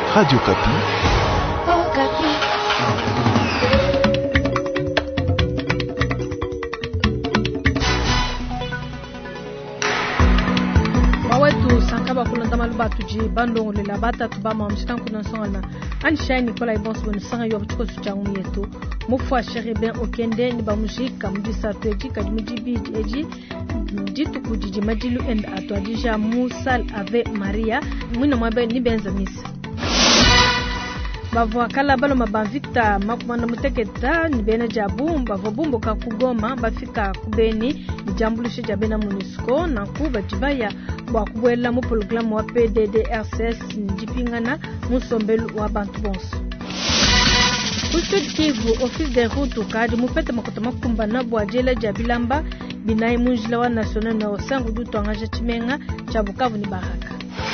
Radio Kapi. Oh, Kapi. Mawetu sankaba kulanda maluba tuji bandongo le labata tubama msitan kuna songana anshai Nicolas Ibons bonu sanga yo butiko suchangu yetu mufwa Cherubin Okende ni bamujika mudisa tweji kadi mujibi eji ditu kujiji majilu and atwadija Musal Ave Maria mwina mwabe ni benza misa bavwa kala balo mabavita makumana muteketa ni bena jabu bavobumbo ka kugoma bafika kubeni njambulishe jabena MONUSCO na kuba jibaya bwa kubwela mu programu wa PDDRCS njipingana musombelu wa bantu bonso Kusud Kivu office de route kadi mupeta makota makumba na bwa jela jabilamba binaye munjila wa national na osangu duto angaje chimenga cha Bukavu ni Baraka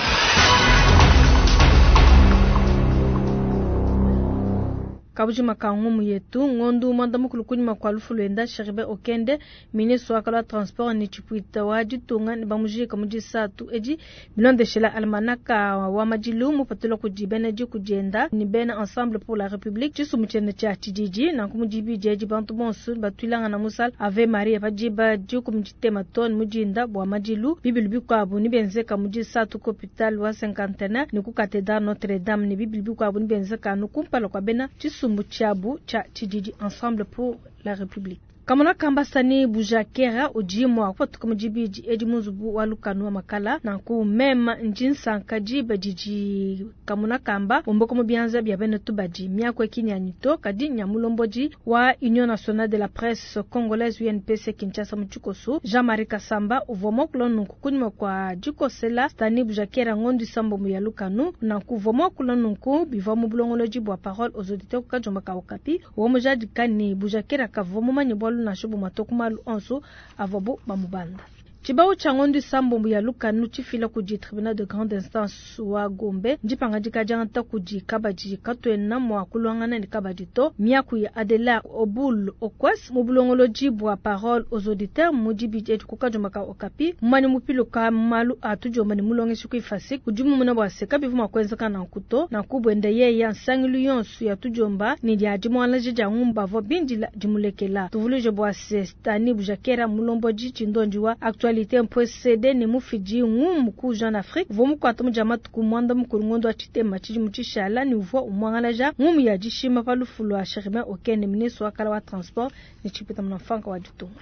Kabujima kangumu yetu ngondu manda mukulukunyi makwalufu luenda Cherubin Okende ministre wakala transport ni chipuita waji tunga ni bamujika mujisatu eji bilonde shela almanaka wa majilu mupatula kujibene ji kujenda ni bena ensemble pour la république chisu muchene cha tijiji na kumujibi jeji bantu bonsu batwilanga na Musal Ave Maria bajiba ji kumjitema ton mujinda bwa majilu bibilbi kwabu ni benzeka mujisatu hospital wa 50 ni ku cathédrale Notre Dame ni bibilbi kwabu ni benzeka nukumpala kwa bena chisu Mutiabu cha Tididi ensemble pour la République. Kamona kambasani bujakera ujimwa kwa tukamujibiji edimuzubu walukanu wa makala na ku mema njinsa kajiba jiji kamona kamba umboko mubianza bya bene tubaji myako kinyanyito kadi nyamulomboji wa Union Nationale de la Presse Congolaise UNPC Kinshasa muchukosu Jean-Marie Kasamba uvomo kulonu kukunywa kwa jikosela stani bujakera ngondi sambo muyalukanu na kuvomo kulonu ku bivomo bulongoloji bwa parole aux auditeurs kajomba ka Okapi wo mujadi kani bujakera kavomo manyibolo na shubu matokumalu onso avobo bamubanda Chibao changondi sambo ya luka nuchifila kuji tribunal de grande instance wa Gombe njipanga jikajanta kuji kabaji katwena mwa kulwangana ni kabajito miaku ya Adela Obul Okwas mubulongoloji bwa parole aux auditeurs mujibi etu kukajomaka Okapi mani mupilo ka malu atujo mani mulonge shuku ifasi kujumu muna bwa seka bivu makwenzaka na nkuto na kubwende ye ya sangilu yonsu ya tujomba ni dia jimwala jija ngumba vo bindila jimulekela tuvuluje bwa sestani bujakera mulomboji chindonji wa actualité procédé ni mufiji ngumu ku Jean Afrique vomu kwa tomu jamatu kumwanda mkulungondo achitema chiji muchishala ni uvo umwangalaja ngumu ya jishima palufulu wa Cherubin Okende ministre wakala wa transport ni chipita mnafanka wa jitunga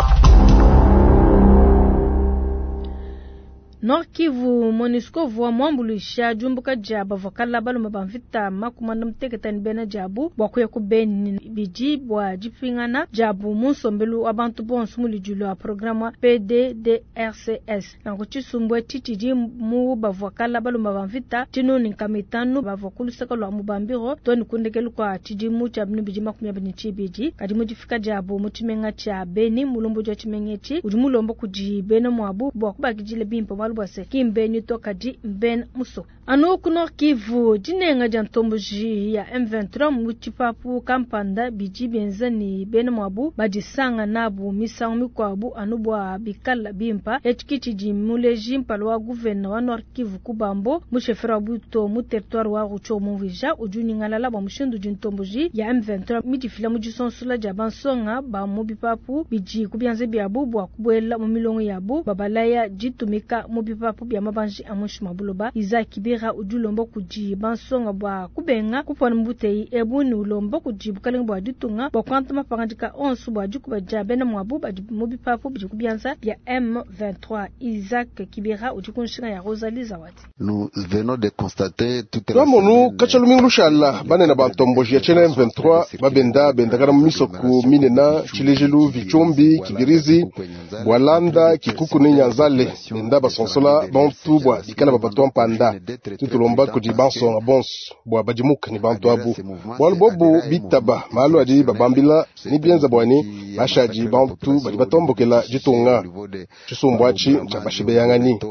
Nord Kivu MONUSCO voa mwambulisha jumbuka jaba vokala balu mabamvita makumanda mteketa ni bena jabu bwakuya kubeni biji bwa jipingana jabu musombelu abantu bonsu mulijulu wa programu PDDRCS na kuchisumbwe titiji mu bavokala balu mabamvita tinu ni kamitanu bavokulu sekalo wa mubambiro toni kundekelu kwa tiji mu chabini biji makumya bini chibiji kadi mujifika jabu mutimenga cha beni mulombo jwa chimengechi ujimulombo kujibene mwabu bwakubakijile bimpo bwase kimbeni toka di mben muso anu kuno Kivu jinenga jantomboji ya M23 mutipapu kampanda biji benzani ben mwabu badisanga nabu misangu mikwabu anubwa bikala bimpa echkichi jimuleji mpalwa gouverneur wa Nord Kivu kubambo mushefera buto mu territoire wa Rucho Muvija ujuni ngalala ba mushindu jintomboji ya M23 midifila mujisonsula jabansonga ba mubipapu biji kubyanze byabu bwa kubwela mu milongo yabu babalaya jitumika mubipapu bya mabanji amushuma buloba izakibira ujulombo kuji bansonga bwa kubenga kupona mbutei ebuni ulombo kuji bukalenga bwa ditunga bwa kwantama pangandika onsu bwa jukuba jabena mwabu ba mubipapu biji kubyanza bya M23 Isaac Kibira ujikunshina ya Rosalie Zawadi nous venons de constater toute la monu kachalumingu shala banena bantomboji ya chena M23 babenda bendagana misoku minena chilejelu vichombi kibirizi bwalanda kikuku ne nyanzale benda basonsola bantu bwa dikala babatwa mpanda tutulomba kuji bansonga bons bwa bajimuka ni bantu abu bwalbobu bitaba malo adi babambila ni bienza bwani bashaji bantu badi batombokela jitunga chisumbwachi chabashibe yangani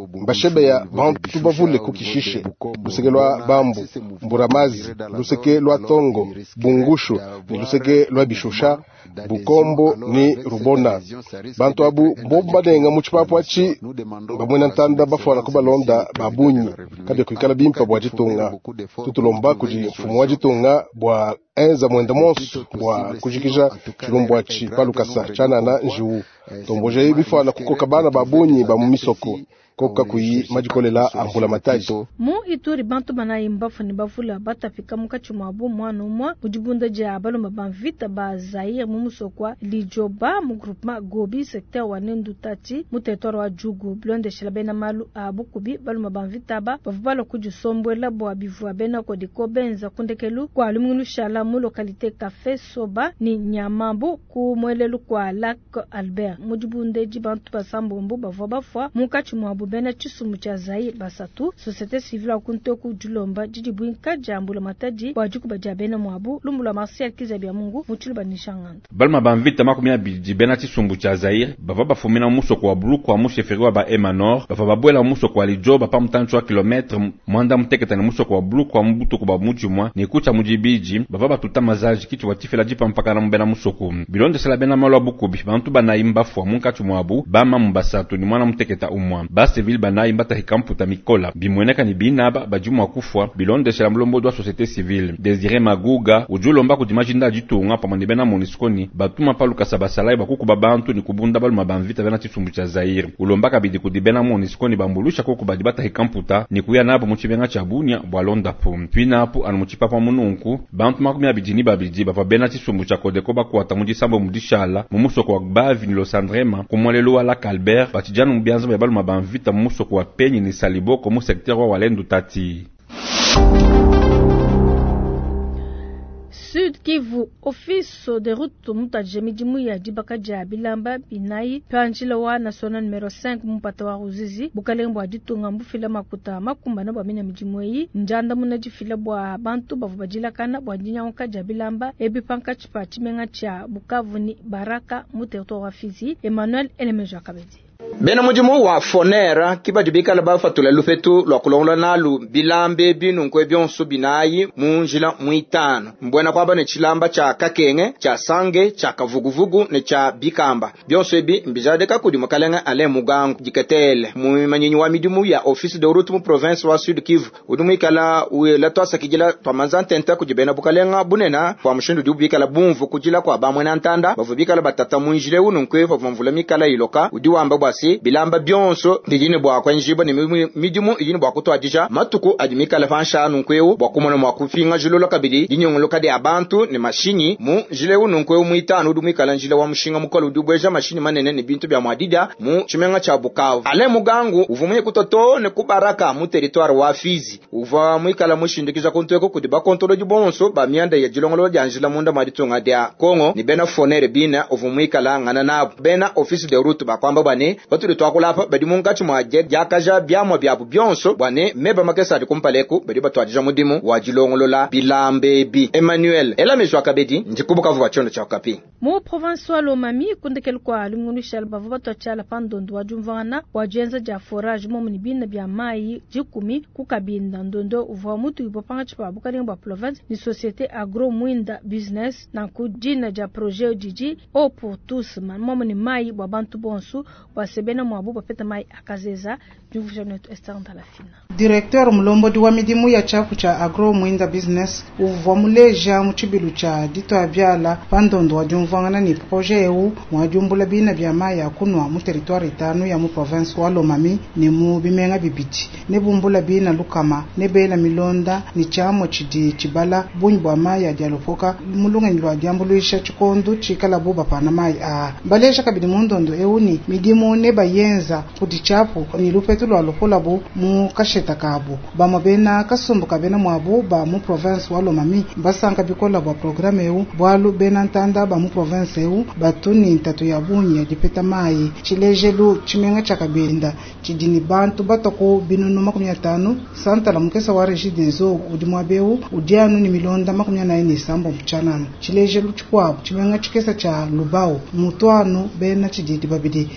bashebe ya bantu bavule kukishishe luseke lwa bambu mburamazi luseke lwa tongo bungushu ni luseke lwa bishusha bukombo ni rubona bantu abu bomba denga muchipapo achi bamwena ntanda bafwana kubalonda babunyi kabya kuikala bimpa bwa jitunga tutulomba kuji mfumu wa jitunga bwa enza mwenda monsu bwa kujikija chilumbu achi palukasa chana na njiwu tomboje hivi fwana kukoka bana babunyi bamumisoko koka kuyi majikolela ambula mataji mu Ituri bantu banayimba fani bafula batafika mukachi mwabu mwana umwa ujibunda ja baloma banvita ba Zaire mu musokwa lijoba mu groupement Gobi secteur wa Nendu Tati mu territoire wa Jugu blonde shilabena malu abukubi baloma banvita ba bavubalo kujisombwela bo abivu bena ko diko benza kundekelu kwa lumunu shala mu localité Café Soba ni Nyamambo ku mwelelu kwa Lac Albert mujibunde jibantu basambombo bavoba fwa mukachi mwabu bena chisumu cha Zaire basatu société civile akuntoku julomba jijibwinka jambula mataji wajuku bajabena mwabu lumbula Martial Kizabia Mungu muchuluba nishanganda balma banvita makumya biji bena chisumu cha Zaire bava bafumina muso kwa bulu kwa musheferi wa ba Emanor bava babwela muso kwa lijo bapa mtanchu wa kilometre mwanda mteketa na muso kwa bulu kwa mbuto kwa muji mwa ni kucha mujibiji bava batuta mazaji kitu watifela jipa mpaka na mbena musoku bilonde sala bena malo abukubi bantu banaimba fwa munkachu mwabu bama mbasatu ni mwana mteketa umwa Civil banayi mbata hikamputa mikola bimweneka ni binaba bajumu wakufwa bilonde shela mlombo dwa société civile Désiré Maguga ujulomba kudimajinda jitunga pamandibena moniskoni batuma paluka sabasalai bakuku babantu ni kubunda baluma banvita bena chisumbu cha Zaire ulomba kabidi kudibena moniskoni bambulusha koko badibata hikamputa ni kuya nabo muchibenga cha bunya bwalonda pum twinapo anumuchipa pa mununku bantu makumi abidini babidi bava bena chisumbu cha kodeko bakwata mujisambo mudishala mumusoko wa bavi ni Losandrema kumwalelo wa Lac Albert batijana mbianza baluma banvita muso kwa penyi ni saliboko mu secteur wa Walendu Tati. Sud Kivu office de route mutajemijimu ya dibaka jabilamba binai panchila wa national numero 5 mpata wa Ruzizi bukalembo aditunga mbufila makuta makumba na bamina mijimwe njanda munajifila bwa bantu bavubajila kana bwa nyinyauka jabilamba ebi panka chipa chimenga cha Bukavu ni Baraka mu territoire wa Fizi Emmanuel Elemejo Kabedi bena mujimu wa fonera kibadibika la bafatula lufetu lwa kulongola nalu bilambe binu nkwe byonso binayi munjila muitano mbwena kwamba ne chilamba cha Kakenge cha Sange cha Kavuguvugu ne cha Bikamba byonso ebi mbijadeka kudi makalenga ale mugangu jiketele mumanyinyi wa midimu ya office de route mu province wa Sud Kivu udumikala uela twasa kijila twamanza ntenta kujibena bukalenga bunena kwa mshindu dubika la bumvu kujila kwa bamwena ntanda bavubika la batata munjile unu nkwe vavumvula mikala iloka udiwamba bwasi bilamba byonso ndijine bwa kwa njiba ni midimu ijine bwa kuto adija matuku adimika la fansha nunkweu bwa kumona mwa kufinga jilolo kabili dinyongolo kadi abantu ni mashini mu jileu nunkweu muitano dumika la njila wa mshinga mukolo dubweja mashini manene ni bintu bya mwadida mu chimenga cha Bukavu ale mugangu uvumuye kutoto ne kubaraka mu territoire wa Fizi uva muikala mushindikiza kontweko kudiba kontolo jibonso ba mianda ya jilongolo ya njila munda maditonga dia Kongo ni bena fonere bina uvumuyikala ngana na bena office de route ba kwamba bane batuli twakulapa badi munkachi mwa jakaja byamwa byabu byonso bwane meba makesa ati kumpaleku badi batwadija mudimu wa jilongolola bilambe bi Emmanuel Elemejo Akabedi njikubuka vuwa chondo cha Okapi mu province wa Lomami kundekel kwa lungunu shalba vubato chala pandondo wa jumvana wa jenza ja forage mu munibina bya mai jikumi kukabinda ndondo uva mutu ibopanga chipa bukalimba province ni société agro mwinda business na kujina ja projet jiji o pour tous mamu ni mai bwa bantu bonsu wa sebena mwabu bapeta mai akazeza juvusha netu estanda la fina directeur mulombo diwa midimu ya chafu cha agro mwinda business uva muleja muchibilu cha dito abyala pandondo wa jumvana ni projet eu mwajumbula bina bya mai akunwa mu territoire itanu ya mu province wa Lomami ni mu bimenga bibiti ne bumbula bina lukama ne bela milonda ni chamo chidi chibala bunywa mai ya dialopoka mulunga ndwa diambuluisha chikondo chikala boba pana mai a balesha kabidi mundondo euni midimu ne bayenza kuti chapo ni lupetu lwa lokola bu mu kasheta kabo bamabena kasumbuka bena mwabu ba mu province wa Lomami basanga bikola bwa programme eu bwalu bena ntanda ba mu province eu batuni ntatu ya bunya dipeta mai chilejelu chimenga chakabenda chidini bantu batoko binunu 15 santa la mukesa wa regidenzo udimwabeu udianu ni milonda 14 sambo mchanano chilejelu chikwabu chimenga chikesa cha lubao mutwano bena chididi babidi badibe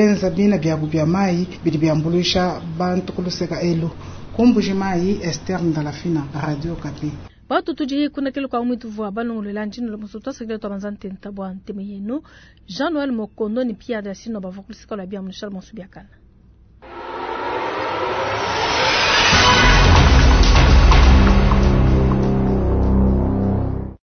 kuenza bina byabu bya mai bidi byambulisha bantu kuluseka elu kumbuji mai Esther Ndalafina Radio Kapi. Batu tuji kuna kilo kwa mwitu vwa balo ngulelanjini lo musuto sekreto to manzante ntabwa nteme yenu Jean-Noël Mokondo ni Pierre Dacino bavokulisika la bia mnishal monsubiakana.